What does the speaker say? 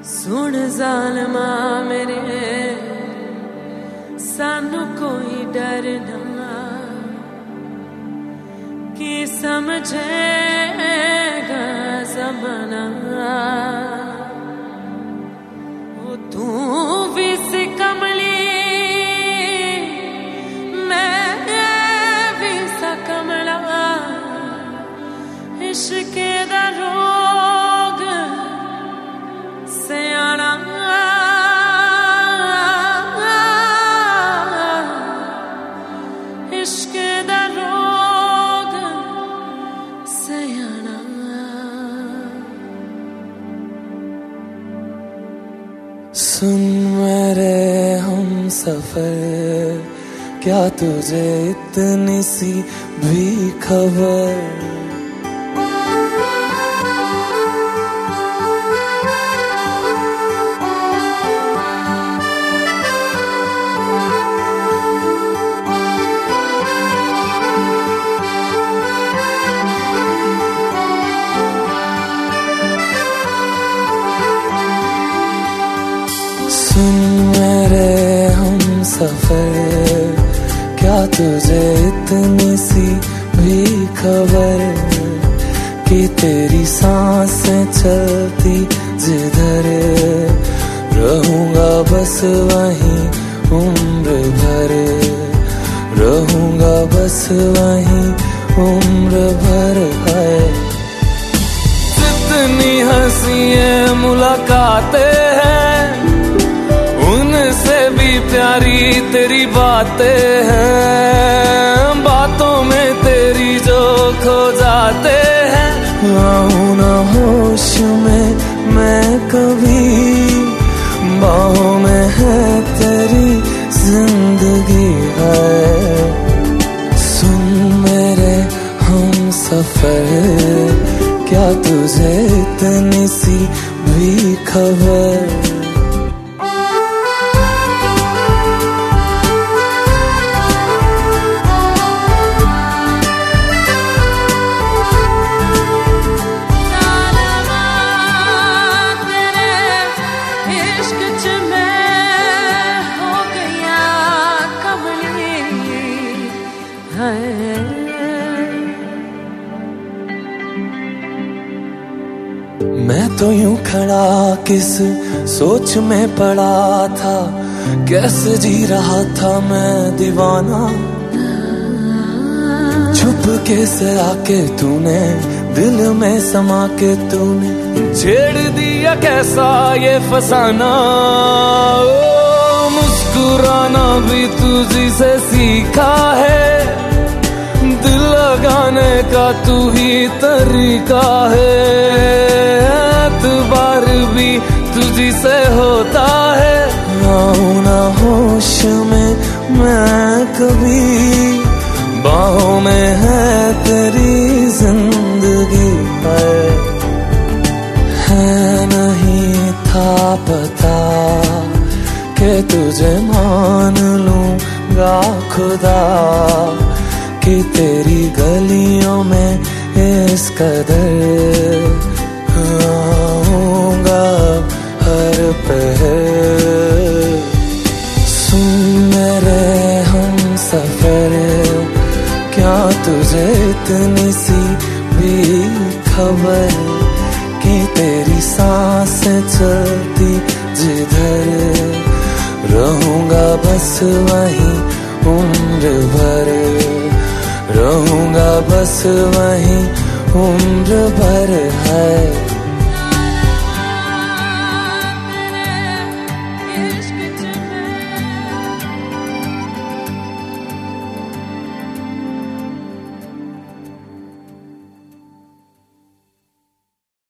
सुन ज़ालिमा मेरे सानू कोई डर ना कि समझेगा ज़माना। वो तू भी सी कमली मैं भी सा कमला, इश्क दा रोग सयाना इश्क दा रोग सयाना। सुन मेरे हम सफर, क्या तुझे इतनी सी भी खबर? सुन मेरे हम सफर, क्या तुझे इतनी सी भी खबर कि तेरी सांसें चलती जिधर रहूंगा बस वहीं उम्र भर, रहूंगा बस वहीं उम्र भर। है जितनी हंसियां मुलाकातें हैं, उनसे भी प्यारी तेरी बातें हैं, बातों में तेरी जो खो जाते हैं। आऊं ना होश में मैं कभी, बाहों में है तेरी जिंदगी है। सुन मेरे हम सफर, क्या तुझे इतनी सी भी खबर? मैं तो यूं खड़ा किस सोच में पड़ा था, कैसे जी रहा था मैं दीवाना। छुप के से आके तूने दिल में समा के तूने छेड़ दिया कैसा ये फसाना। ओ मुस्कुराना भी तुझी से सीखा है, दिल लगाने का तू ही तरीका है। एतबार भी तुझी से होता है, आऊं ना होश में मैं कभी, बाहों में है तेरी जिंदगी है नहीं था पता कि तुझे मान लूंगा खुदा, कि तेरी गलियों में इस कदर आऊंगा हर पहर। सुन मेरे हम सफर, क्या तुझे इतनी सी भी खबर कि तेरी सांसें चलती जिधर रहूंगा बस वहीं उम्र भर, रहूंगा बस वहीं उम्र भर। है